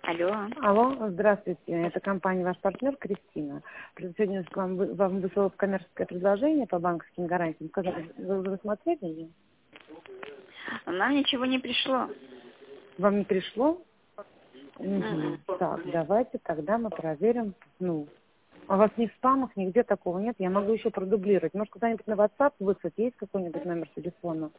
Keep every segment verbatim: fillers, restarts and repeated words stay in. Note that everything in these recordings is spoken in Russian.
Алло. Алло, здравствуйте. Это компания «Ваш партнер» Кристина. Сегодня к вам, вы- вам вышло коммерческое предложение по банковским гарантиям. Сказали, вы уже смотрели ее? Нам ничего не пришло. Вам не пришло? Угу. М-м. Так, давайте тогда мы проверим. Ну, а у вас ни в спамах, нигде такого нет? Я могу еще продублировать. Может, куда-нибудь на WhatsApp выслать? Есть какой-нибудь номер телефона?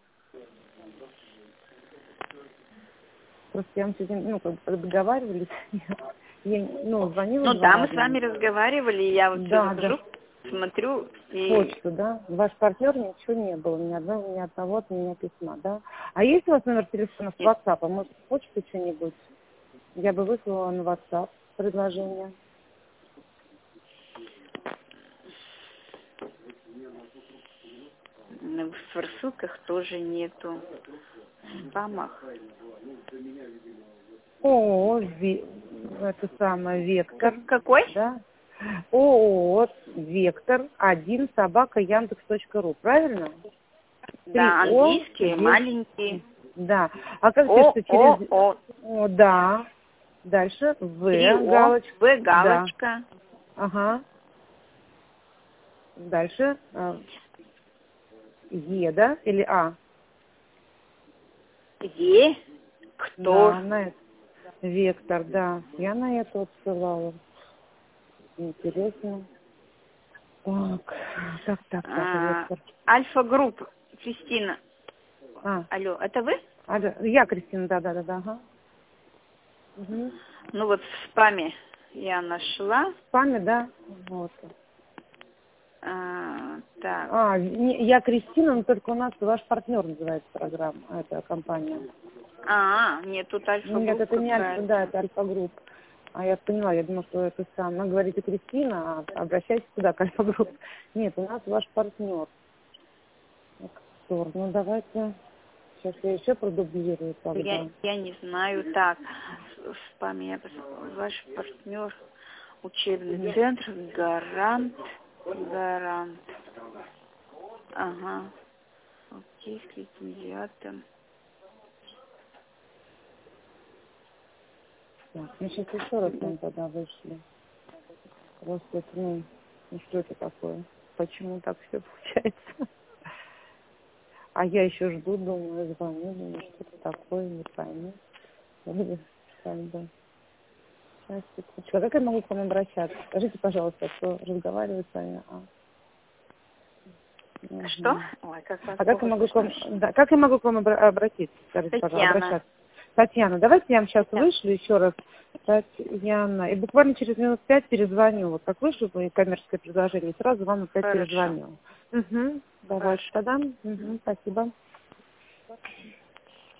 Просто я вам сегодня, ну, как бы договаривались. Я, ну, звонила Ну два да, мы раза. с вами разговаривали, и я вот все Да, захожу, да. смотрю, и... Почту, да? Ваш партнер, ничего не было, ни одного, ни одного от меня письма, да? А есть у вас номер телефона с WhatsApp? А может, почту что-нибудь? Я бы выслала на WhatsApp предложение. в форсунках тоже нету, в спамах. ООО, Ви- это самое, Вектор, Как, какой? да? ООО, Вектор, один, собака, Яндекс точка ру, правильно? Три Да, О, английский, Е, маленький. да. А как О, пишется О, через... О. О, да. Дальше Три В, О, галочка. В, Да. галочка. Ага. Дальше э, Е, да? Или А? Е. Кто? Да, на это. Вектор, да. Я на это вот ссылала. Интересно. Так, так, так, так, А, Вектор. Альфа-групп. Кристина. А, Алло, это вы? а, да, я, Кристина, да, да, да, да, ага. Угу. Ну вот в спаме я нашла. В спаме, да? Вот. А, так. А, не- я Кристина, но только у нас ваш партнер называется программа, это компания. А, нет, тут Нет, альфа-групп это не Альфа, какая-то. да, это Альфа-групп. А я поняла, я думала, что это сам. Вы говорите Кристина, а обращайтесь туда, к Альфа-групп. Нет, у нас ваш партнер. Актор. Ну, давайте, сейчас я еще продублирую Я, тогда. я не знаю. Так, в спаме я посмотрела. Ваш партнер, учебный Мгм. центр, гарант, гарант. Ага. Окей, с лицензиатом. Так, ну, сейчас еще раз нам тогда вышли. Просто, это, ну, ну, что это такое? Почему так все получается? А я еще жду, думаю, звоню, думаю, что-то такое, не пойму. Вроде как бы. Сейчас, секундочку. А как я могу к вам обращаться? Скажите, пожалуйста, кто разговаривает с вами? А, Что? угу. Ой, как вас А как я плохо могу к вам, слышно. да, как я могу к вам обра- обратиться? Скажите, пожалуйста, Татьяна. обращаться. Татьяна, давайте я вам сейчас Татьяна. вышлю еще раз. Татьяна. И буквально через минут пять перезвоню. Вот как вышло мое коммерческое предложение, сразу вам опять Хорошо. перезвоню. Угу. Давайте Хорошо. тогда. Угу. Спасибо.